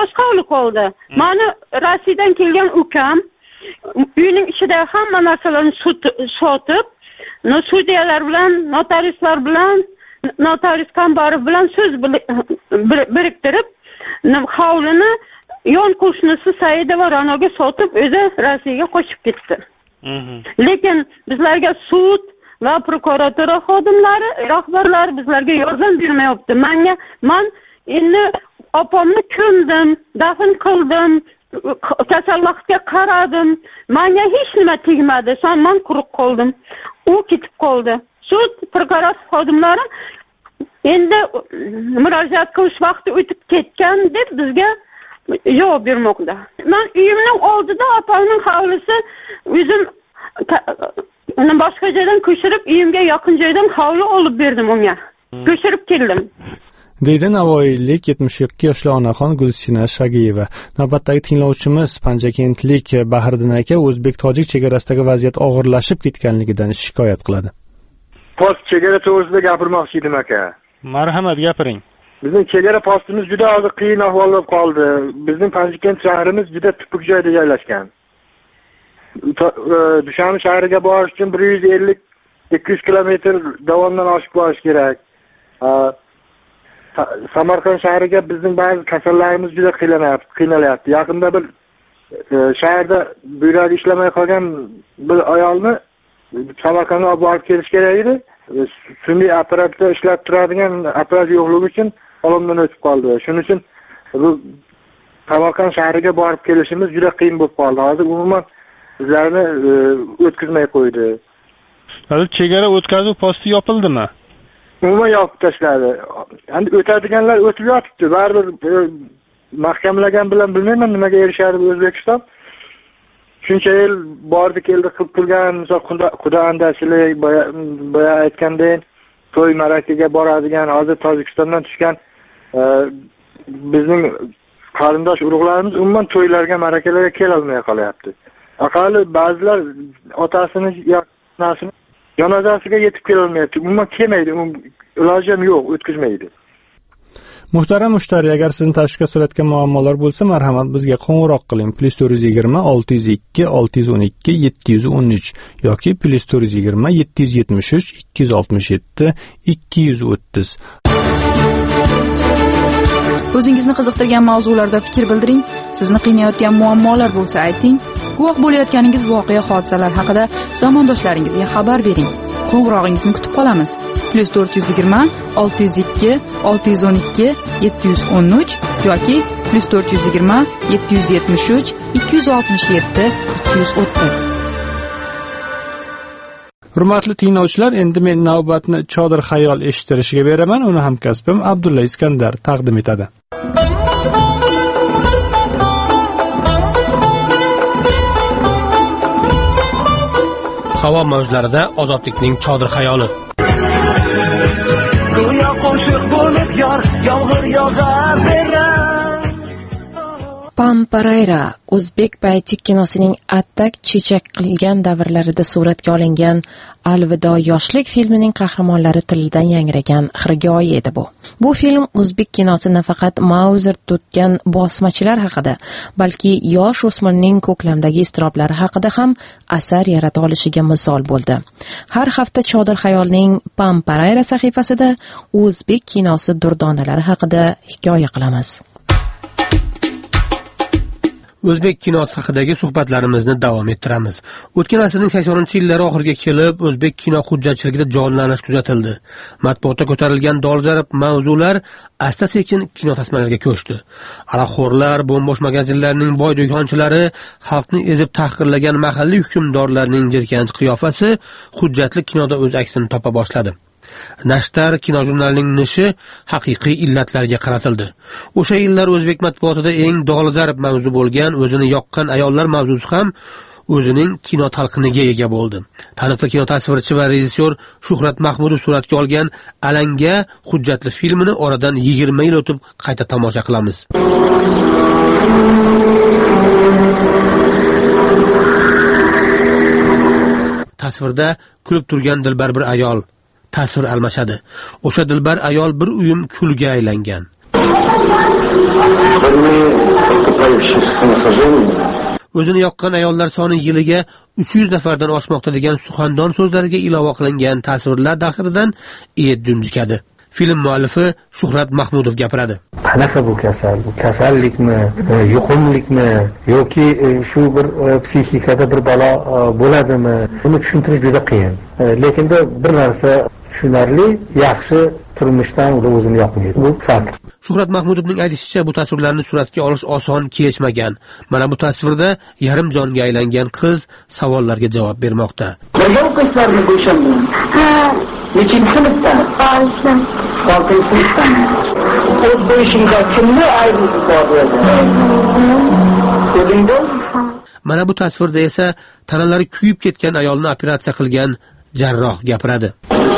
boshqa hovli qoldi. Meni Rossiyadan kelgan ukam uyning ichida hamma narsalarni sotib, sudyalar bilan, notariuslar bilan, notarius kontori bilan so'z biriktirib, hovlini yon qo'shnisi Saida va Ranoga sotib, o'zi Rossiyaga qochib ketdi. Lekin bizlarga sud va prokuratura xodimlari, rahbarlari bizlarga yordam bermayapti. Men endi opamni ko'mdim, dafn qildim, kasallikka qaradim. Menga hech nima tegmadi. Men quruq qoldim. U ketib qoldi. Sud prokuratura xodimlari endi murojaat qilish vaqti o'tib ketgan deb bizga javob bermoqda. Men uyimning oldida opamning hovlisi o'zim boshqa joydan ko'chirib, uyimga yaqin joydan hovli olib berdim unga. Ko'chirib keldim. Deydi navoiylik 72 yoshli onaxon Gulsina Shagiyeva. Navbatdagi tinglovchimiz Panjakentlik Bahriddin aka o'zbek-tojik chegarasidagi vaziyat og'irlashib ketganligidan shikoyat qiladi. Post chegara to'g'risida gapirmoqchi edim aka. Marhamat, gapiring. Bizning chegara postimiz juda hozir qiyin ahvolda qoldi. Bizning Panjakent shahrimiz juda tupuk joyda joylashgan. Dushanbe shahriga borish uchun 150-200 kilometr davomdan oshib borish kerak. Samarqand shahriga bizning ba'zi kasallarimiz juda qiynalyapti. Yaqinda bir shaharda buyragi ishlamay qolgan bir ayolni Samarqandga olib borib kelish kerak edi. Sun'iy apparatda ishlab turadigan apparat yo'qligi uchun olamdan o'tib qoldi. Shuning uchun bu Samarqand shahriga borib kelishimiz juda qiyin bo'lib qoldi. Hozir umuman bizlarni o'tkazmay qo'ydi. Hozir chegara o'tkazuv posti yopildimi? Umuman yopib tashladi. Endi o'tadiganlar o'tib yotibdi. Baribir mahkamlagan bilan bilmayman nimaga erishadi O'zbekiston. Shuncha yil bordi keldi qilib turgan, misol Xudo andachilik, boya aytgandek, to'y marakaga boradigan, hozir Tojikistondan tushgan bizning qarindosh urug'larimiz umuman to'ylarga, marakalarga kela olmay qolyapti. Aqalli ba'zilar otasini yo'qnasini janozasiga yetib kela olmayapti. Umuman kelmaydi, iloji ham yo'q, o'tkazmaydi. Muhtaram mushtari, agar sizni tashvishga solayotgan muammolar bo'lsa, marhamat bizga qo'ng'iroq qiling. +420 602 612 713 yoki +420 773 267 230. O'zingizni qiziqtirgan mavzularda fikr bildiring. Sizni qiynayotgan muammolar bo'lsa ayting. Guvoh bo'layotganingiz voqea hodisalar haqida zamondoshlaringizga xabar bering. Qo'ng'irog'ingizni kutib qolamiz. +420 602 612 713 yoki +420 773 267 230. Hurmatli tinglovchilar, endi men navbatni Chodir xayol eshittirishiga beraman. Uni hamkasbim Abdulla Iskandar taqdim etadi. Havo mavjlarida ozodlikning chodir xayoli. Go'yo qo'shiq bo'lib yomg'ir yog'ar Pamparayra o'zbek baytik kinosining attak chechak qilgan davrlarida suratga olingan Alvido yoshlik filmining qahramonlari tilidan yangragan xirgoyi edi bu. Bu film o'zbek kinosi nafaqat Mauzer tutgan bosmachilar haqida, balki yosh o'smirning ko'klamdagi iztiroblari haqida ham asar yarata olishiga misol bo'ldi. Har hafta Chodir xayolning Pamparayra sahifasida o'zbek kinosi durdonalari haqida hikoya qilamiz. O'zbek kinosi haqidagi suhbatlarimizni davom ettiramiz. O'tgan asrning 80-yillari oxiriga kelib, o'zbek kino hujjatchiligida jonlanish kuzatildi. Matbuotda ko'tarilgan dolzarb mavzular asta-sekin kino tasmalariga ko'chdi. Aroqxo'rlar, bombosh magazinlarning boy do'konchilari, xalqni ezib tahqirlagan mahalliy hukmdorlarning jirkanch qiyofasi hujjatli kinoda o'z aksini topa boshladi. Nashtar kino jurnalining nishi haqiqiy illatlarga qaratildi. O'sha yillar o'zbek matbuotida eng dolzarb mavzu bo'lgan o'zini yoqqan ayollar mavzusi ham o'zining kino talqiniga ega bo'ldi. Taniqli kino tasvirchi va rejissyor Shuhrat Mahmudov suratga olgan Alanga hujjatli filmini oradan 20 yil o'tib qayta tomosha qilamiz. Tasvirda kulib turgan dilbar bir ayol tasvir almashadi. O'sha dilbar ayol bir uyum kulga aylangan. o'zini yoqqan ayollar soni yiliga 300 nafardan oshmoqda degan suxandon so'zlariga ilova qilingan tasvirlar daxilidan et junjikadi. Film muallifi Shuhrat Mahmudov gapiradi. Qanaqa bu kasal? Bu kasallikmi, yuqumlikmi yoki shu bir psixikada bir balo bo'ladimi? Buni tushuntirish juda qiyin. Lekin bir narsa tushunarli, yaxshi turmushdan o'zini yoqmaydi. Bu fakt. Shuhrat Mahmudovning aytishicha, bu tasvirlarni suratga olish oson kechmagan. Mana bu tasvirda yarim jonga aylangan qiz savollarga javob bermoqda. Nega qizlarni bo'shamaydi? Nechinchi sinfda? 6-sinfda. O'z bo'yishingda kimni aybi bor edi? O'zingda? Mana bu tasvirda esa tanalari kuyib ketgan ayolni operatsiya qilgan jarroh gapiradi.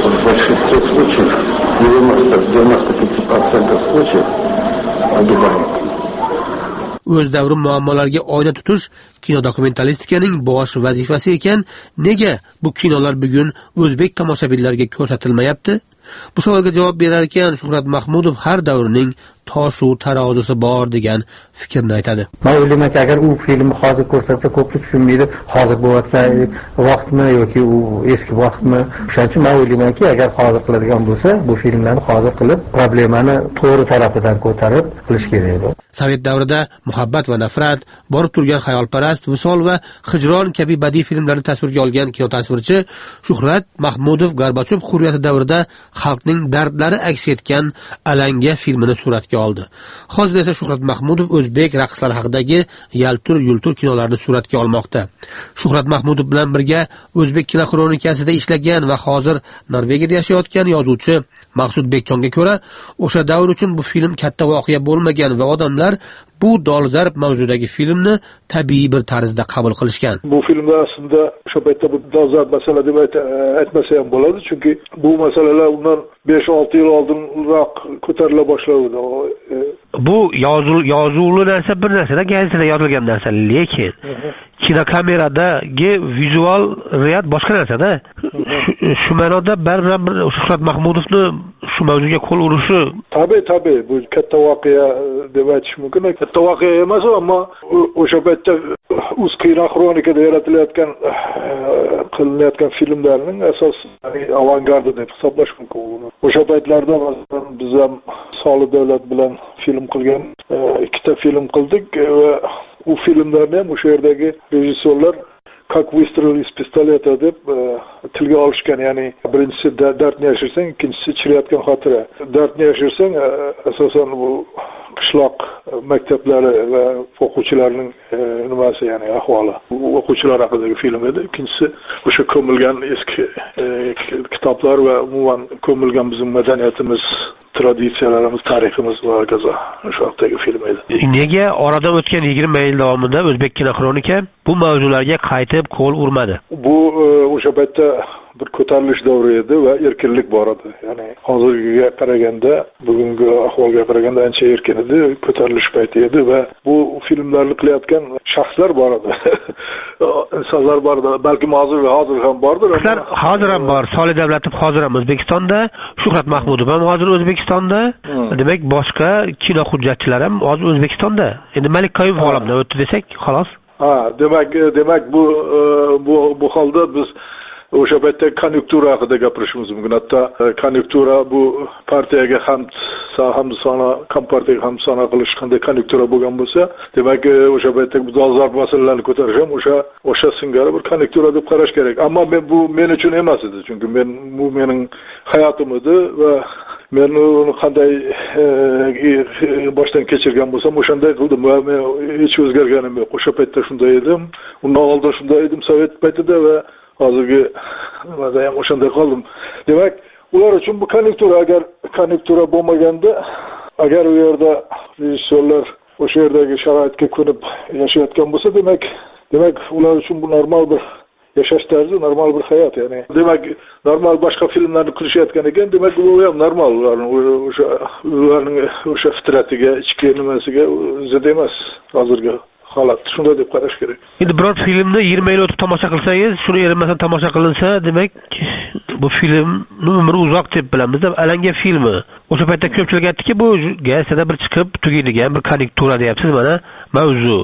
O'z davri muammolarga oyna tutish kino dokumentalistikaning bosh vazifasi ekan, nega bu kinolar bugun o'zbek tomoshabinlariga ko'rsatilmayapti? Bu savolga javob berar ekan Shuhrat Mahmudov har davrning toshu tarozisi bor degan fikrni aytadi. Men o'ylaymanki, agar u filmni hozir ko'rsatsa ko'plik tushunmaydi, hozir bo'layotgan vaqtmi yoki u eski vaqtmi. Shuning uchun men o'ylaymanki, agar hozir qiladigan bo'lsa, bu filmlarni hozir qilib, problemani to'g'ri tarafidan ko'tarib qilish kerak. Sovet davrida muhabbat va nafrat, borib turgan xayolparast, visol va hijron kabi badiiy filmlarni tasvirga olgan kino tasvirchi Shuhrat Mahmudov Gorbachov hurriyati davrida xalqning dardlari aks etgan Alanga filmini suratga oldi. Hozir esa Shuhrat Mahmudov o'zbek raqslar haqidagi Yaltur-Yultur kinolarni suratga olmoqda. Shuhrat Mahmudov bilan birga o'zbek kino xronikasida ishlagan va hozir Norvegiyada yashayotgan yozuvchi Maqsud Bekjonga ko'ra, o'sha davr uchun bu film katta voqea bo'lmagan va odamlar bu dolzarb mavzudagi filmni tabiiy bir tarzda qabul qilishgan. Bu filmda aslında o'sha paytda bu dolzarb masala deb aytmasa ham bo'ladi, chunki bu masalalar undan 5-6 yil oldinroq ko'tarila boshladi. Bu yozuvli narsa bir narsada, gazetada yozilgan narsa, lekin kinokameradagi vizual riyat boshqa narsada. Shu ma'noda baribir Shuhrat Mahmudovni shu mavzuga qo'l urishi tabiiy bu katta voqea deb aytish mumkin. Katta voqea emas, ammo o'sha paytda o'z kino xronikada yaratilayotgan qilinayotgan filmlarning asos avangardi deb hisoblash mumkin. O'sha paytlarda masalan biz ham Solih davlat bilan film qilgan, ikkita film qildik va u filmlarni ham o'sha yerdagi rejissyorlar как выстрел из пистолета deb tilga olishgan. Ya'ni birinchisi dardni yashirsang, ikkinchisi chirayotgan xotira. Dardni yashirsang asosan bu qishloq maktablari va o'quvchilarning nimasi, ya'ni ahvoli. O'quvchilar haqidagi film edi. Ikkinchisi o'sha ko'milgan eski kitoblar va umuman ko'milgan bizning madaniyatimiz, traditsiyalarimiz, tariximiz va hokazo shu haqdagi film edi. Nega oradan o'tgan 20 yil davomida o'zbek kino xronika bu mavzularga qaytib qo'l urmadi? Bu o'sha paytda bir ko'tarilish davri edi va erkinlik bor edi. Ya'ni hozirgiga qaraganda, bugungi ahvolga qaraganda ancha erkin edi, ko'tarilish payti edi va bu filmlarni qilayotgan shaxslar bor edi. insonlar bor edi. Balki hozir ham bordir. Hozir ham bor. Solih Davlatov hozir ham O'zbekistonda, Shuhrat Mahmudov ham hozir O'zbekistonda. Demak, boshqa kino hujjatchilari ham hozir O'zbekistonda. Endi Malik Qayumov olamdan o'tdi desak, xolos. Demak bu holda biz o'sha paytda konjunktura haqida gapirishimiz mumkin. Hatto konjunktura bu partiyaga hamsona, kompartiyaga hamsona qilish qanday konjunktura bo'lgan bo'lsa, demak o'sha paytda bu dolzarb masalalarni ko'tarish ham o'sha singari bir konjunktura deb qarash kerak. Ammo bu men uchun emas edi, chunki bu mening hayotim edi va men uni qanday boshdan kechirgan bo'lsam, o'shanday qildim va men hech o'zgarganim yo'q. O'sha paytda shunday edim, undan oldin shunday edim Sovet paytida va hozirgi nimada ham o'shanday qoldim. Demak, ular uchun bu konjunktura, agar konjunktura bo'lmaganda, agar u yerda rejissyorlar o'sha yerdagi sharoitga ko'nib yashayotgan bo'lsa, demak ular uchun bu normal bir yashash tarzi, normal bir hayot. Ya'ni demak, normal boshqa filmlarni qilishayotgan ekan, demak bu ham normal. Ularning o'sha fitratiga, ichki nimasiga zid emas hozirgi holat. Shunday deb qarash kerak. Endi biror filmni 20 yil o'tib tomosha qilsangiz, shuni erinmasdan tomosha qilinsa, demak bu filmni umri uzoq deb bilamiz. Alanga filmi. O'sha paytda ko'pchilik aytdiki, bu gazetada bir chiqib tugaydigan bir konjunktura deyapsiz, mana mavzu.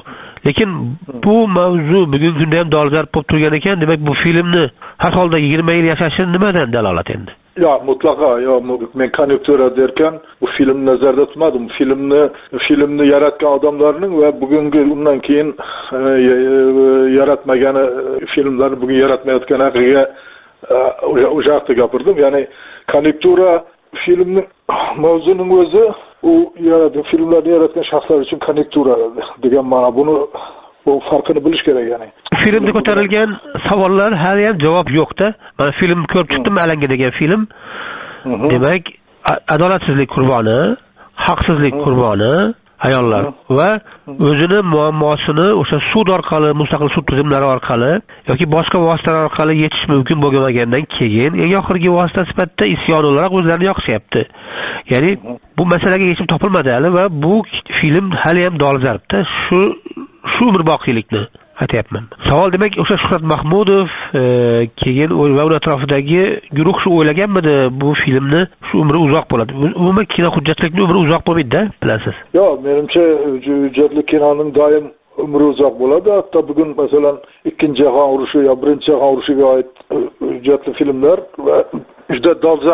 lekin bu mavzu bugungi kunda ham dolzarb bo'lib turgan ekan. Demak, bu filmni har holda 20 yil yashashi nimadan dalolat endi? Ya mutlaka, ya men konjunktura derken bu filmni nazarda tutmadim. Filmni yaratgan odamlarning va bugungi undan keyin yaratmagan filmlarni bugun yaratmayotgan haqiga o'sha haqda gapirdim. Ya'ni konjunktura filmning mavzuning o'zi u filmlarni yaratgan shaxslar uchun konjunktura degan ma'no. Bu farqini bilish kerak ya'ni. Filmda ko'tarilgan savollar hali ham javob yo'q-da. Men film ko'rib chiqdim, Alanga degan film. Demak, adolatsizlik qurboni, haqsizlik qurboni ayollar va o'zini muammosini o'sha sud orqali, mustaqil sud tizimlari orqali yoki boshqa vositalar orqali yechish mumkin bo'lmagandan keyin eng oxirgi vosita sifatida isyon o'laroq o'zlarini yoqishyapti. Ya'ni bu masalaga yechim topilmadi hali va bu film hali ham dolzarbda. Shu bir boqiylikni aytyapman. Savol demak o'sha Shuhrat Mahmudov keyin va uning atrofidagi guruh shu o'ylaganmidi bu filmni shu umri uzoq bo'ladi. Umuman kino hujjatlikning umri uzoq bo'lmaydi-da, bilasiz. Yo'q, menimcha hujjatli kinoning doim umri uzoq bo'ladi. Hatto bugun masalan 2-jahon urushi yo 1-jahon urushiga oid hujjatli filmlar va juda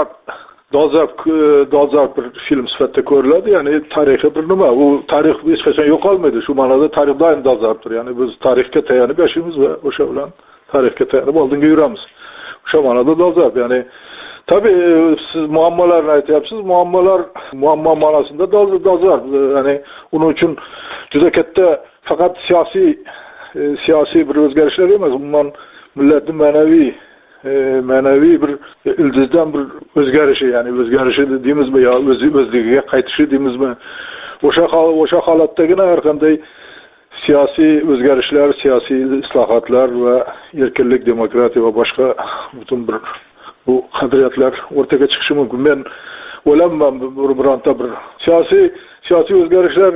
dolzarb bir film sifatida ko'riladi. Ya'ni tarixiy bir nima, u tarix hech qachon yo'qolmaydi. Shu ma'noda tarix doim dolzarbdir. Ya'ni biz tarixga tayanib yashaymiz va o'sha bilan tarixga tayanib oldinga yuramiz. O'sha ma'noda dolzarb. Ya'ni tabii siz muammolarni aytyapsiz. Muammo ma'nosida dolzarb. Ya'ni uning uchun juda katta faqat siyosiy bir o'zgarishlar emas, umuman millatning ma'naviy bir ildizdan bir o'zgarishi, ya'ni o'zgarishi deymizmi yo o'zligiga qaytishi deymizmi, o'sha holatdagina har qanday siyosiy o'zgarishlar, siyosiy islohotlar va erkinlik, demokratiya va boshqa butun bir bu qadriyatlar o'rtaga chiqishi mumkin. Men o'ylayman bironta bir siyosiy o'zgarishlar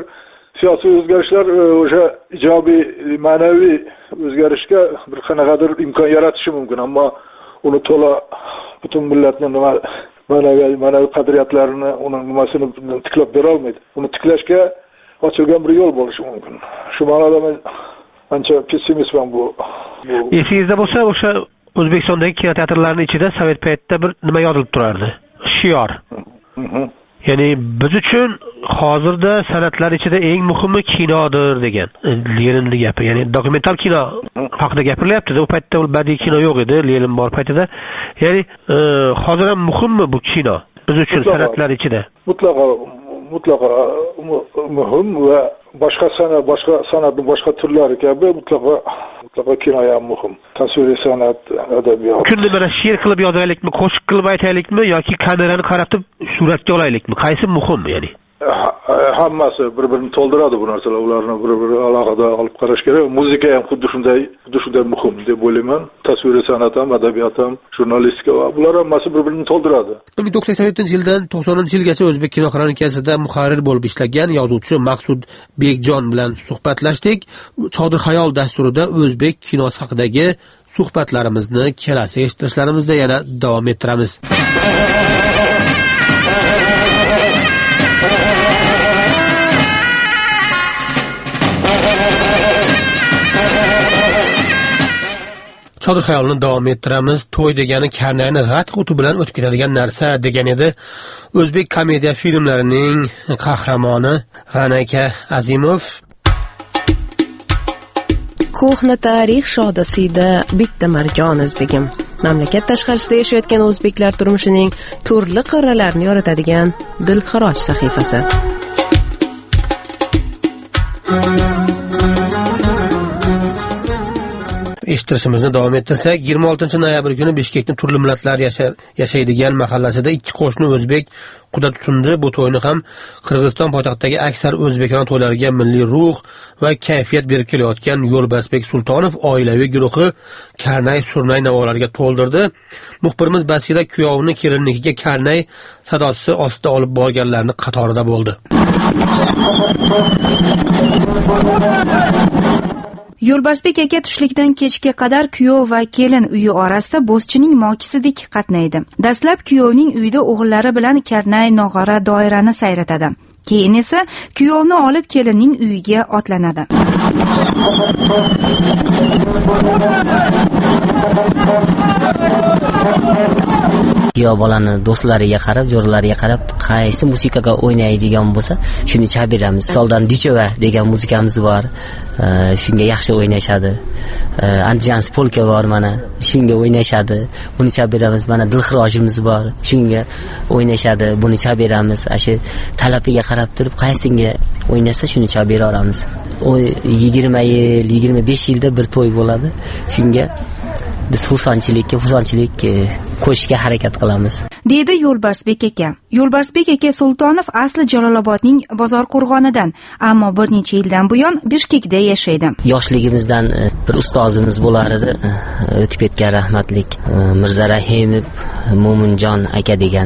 o'sha ijobiy ma'naviy o'zgarishga bir qanaqadir imkon yaratishi mumkin, ammo uni to'la butun millatning ma'naviy qadriyatlarini, uning nimasini tiklab bera olmaydi. Uni tiklashga ochilgan bir yo'l bo'lishi mumkin. Shu ma'noda men ancha pessimistman bu. Esingizda bo'lsa, o'sha O'zbekistondagi kinoteatrlarning ichida sovet paytida bir nima yozilib turardi? Shior. Ya'ni biz uchun hozirda san'atlar ichida eng muhimi kinodir degan Leninning gapi. Ya'ni dokumental kino haqida gapirilyapti. U paytda badiiy kino yo'q edi, Lenin bor paytida. Ya'ni hozir ham muhimmi bu kino biz uchun san'atlar ichida? Mutlaqo muhim va boshqa san'atning boshqa turlari kabi mutlaqo kino ham muhim. Tasviriy san'at, adabiyot. Kunni mana she'r qilib yozaylikmi, qo'shiq qilib aytaylikmi yoki kamerani qaratib suratga olaylikmi? Qaysi muhim ya'ni? Hammasi bir-birini to'ldiradi bu narsalar. Ularni bir-biri alohida olib qarash kerak. Muzika ham xuddi shunday muhim deb o'ylayman. Tasviriy san'at ham, adabiyot ham, jurnalistika va bular hammasi bir-birini to'ldiradi. 1987-yildan 90-yilgacha o'zbek kino xronikasida muharrir bo'lib ishlagan yozuvchi Maqsud Bekjon bilan suhbatlashdik. Chodir xayol dasturida o'zbek kinosi haqidagi suhbatlarimizni kelasi eshittirishlarimizda yana davom ettiramiz. Chodir xayolni davom ettiramiz. To'y degani karnayni g'at quti bilan o'tib ketadigan narsa degan edi. O'zbek komediya filmlarining qahramoni G'anaka Azimov. Ko'hna tarix shodasida bitta marjon o'zbegim. Mamlakat tashqarisida yashayotgan o'zbeklar turmushining turli qirralarini yoritadigan dilxiroj sahifasi. Eshittirishimizni davom ettirsak, 26-noyabr kuni Bishkekning turli millatlar yashaydigan mahallasida ikki qo'shni o'zbek quda tutindi. Bu to'yni ham Qirg'iziston poytaxtidagi aksar o'zbekona to'ylariga milliy ruh va kayfiyat berib kelayotgan Yo'lbarsbek Sultonov oilaviy guruhi karnay surnay navolarga to'ldirdi. Muxbirimiz Basira kuyovni kelinnikiga karnay sadosi ostida olib borganlarning qatorida bo'ldi. Yo'lbarsbek aka tushlikdan kechga qadar kuyov va kelin uyi orasida bo'zchining mokisidek qatnaydi. Dastlab kuyovning uyida o'g'illari bilan karnay nog'ora doirani sayratadi. Keyin esa kuyovni olib kelinning uyiga otlanadi. Kuyov bolani do'stlariga qarab, jo'ralariga qarab, qaysi musiqaga o'ynaydigan bo'lsa, shuni chabiramiz. Soldan Dichova degan musiqamiz bor. Shunga yaxshi o'ynashadi. Andijan polka bor mana, shunga o'ynashadi. Buni chabiramiz. Mana Dilxirojimiz bor. Shunga o'ynashadi. Buni chabiramiz. Shu talabiga qarab turib, qaysinga o'ynasa shuni chabira olamiz. O 20 yil, 25 yilda bir to'y bo'ladi. Shunga biz xursandchilik qo'shishga harakat qilamiz, deydi Yo'lbarsbek aka. Yo'lbarsbek aka Sultonov asli Jalolobodning Bozor qo'rg'onidan, ammo bir necha yildan buyon Bishkekda yashaydi. Yoshligimizdan bir ustozimiz bo'lar edi, o'tib ketgan rahmatlik Mirza Rahimov Mo'minjon aka degan.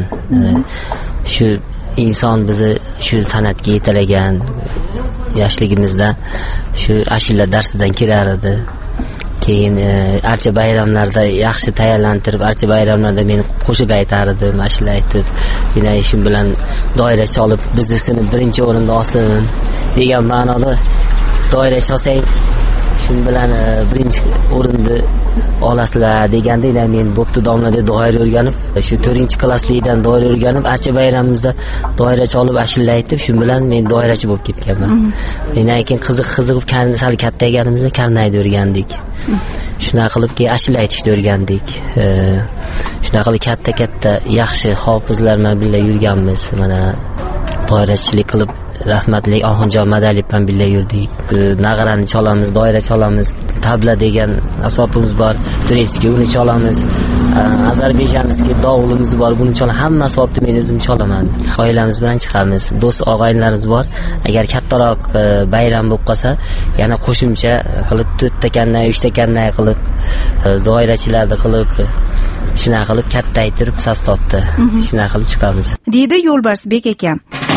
Shu inson bizni shu san'atga yetalagan. Yoshligimizda shu ashula darsidan kelar edi. Keyin archa bayramlarda yaxshi tayyorlantirib, archa bayramlarda men qo'shiq aytardim, ashula aytib, yana shu bilan doira cholib, bizni birinchi o'rinda olsin degan ma'noda doira cholsang, shu bilan birinchi o'rinni olasizlar deganda, men bo'pti domla deb doira o'rganib, shu 4-klasslikdan doira o'rganib, archa bayramimizda doira cholib, ashula aytib, shu bilan men doirachi bo'lib ketganman. Yana keyin qiziq sal kattayganimizda karnayni o'rgandik. Shunaqa qilib keyin ashula aytishni o'rgandik. Shunaqa qilib katta yaxshi hofizlar bilan birga yurganmiz. Mana doirachilik qilib rahmatli Oxunjon Madaliyev bilan birga yurdik. Nag'arani cholamiz, doira cholamiz, tabla degan asbobimiz bor, turetskiy uni cholamiz. Ozarbayjonskiy davulimiz bor, buni cholamiz. Hamma asbobni men o'zim cholaman. Oilamiz bilan chiqamiz. Do'st og'aynilarimiz bor. Agar kattaroq bayram bo'lib qolsa, yana qo'shimcha qilib 4 takandan, 3 takandan qilib doirachilarni qilib shunaqa qilib kattaytirib sastobda shunaqa qilib chiqamiz, deydi Yo'lbarsbek aka.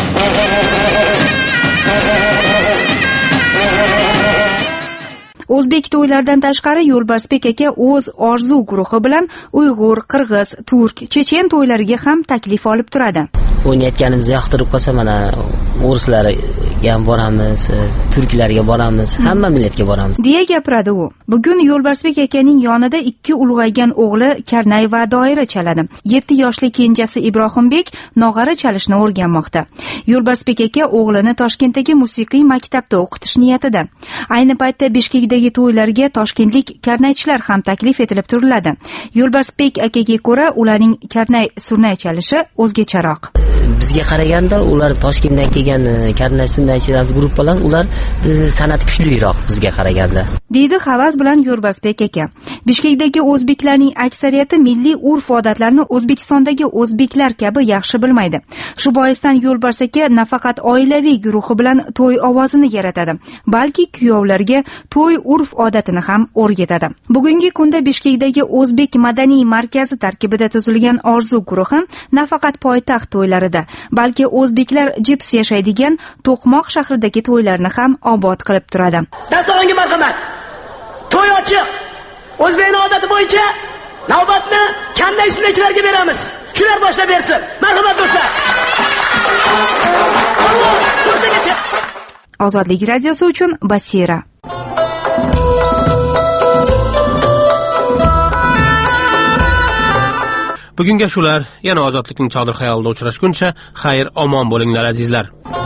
O'zbek to'ylaridan tashqari Yo'lbarsbek aka o'z orzu guruhi bilan Uyg'ur, Qirg'iz, Turk, Chechen to'ylariga ham taklif olib turadi. O'ynayotganimizni yoqtirib qolsa, mana o'rislarga boramiz, turklarga boramiz, hamma millatga boramiz, deya gapiradi u. Bugun Yo'lbarsbek akaning yonida 2 ulg'aygan o'g'li karnay va doira chaladi. 7 yoshli kenjasi Ibrohimbek nog'ora chalishni o'rganmoqda. Yo'lbarsbek aka o'g'lini Toshkentdagi musiqiy maktabda o'qitish niyatida. Ayni paytda Bishkekdagi to'ylarga toshkentlik karnaychilar ham taklif etilib turiladi. Yo'lbarsbek akaga ko'ra, ularning karnay surnay chalishi o'zgacharoq. Bizga qaraganda ular Toshkentdan kelgan karnay surnaychilar gruppalar, ular san'at kuchliroq bizga qaraganda, deydi havas bilan Yo'lbarsbek aka. Bishkekdagi o'zbeklarning aksariyati milliy urf-odatlarni O'zbekistondagi o'zbeklar kabi yaxshi bilmaydi. Shu boisdan Yo'lbars aka nafaqat oilaviy guruhi bilan to'y ovozini yaratadi, balki kuyovlarga to'y urf-odatini ham o'rgatadi. Bugungi kunda Bishkekdagi O'zbek madaniy markazi tarkibida tuzilgan orzu guruhi nafaqat poytaxt to'ylarida, balki o'zbeklar jips yashaydigan To'qmoq shahridagi to'ylarni ham obod qilib turadi. Dasturxonga marhamat. To'y ochiq. O'zbekning odati bo'yicha navbatni kanday surnaychilarga beramiz. Shular boshlab bersin. Marhamat do'stlar. Ozodlik radiosi uchun Basira. Bugunga shular. Yana ozodlikning chodir xayolida uchrashguncha, xayr omon bo'linglar azizlar.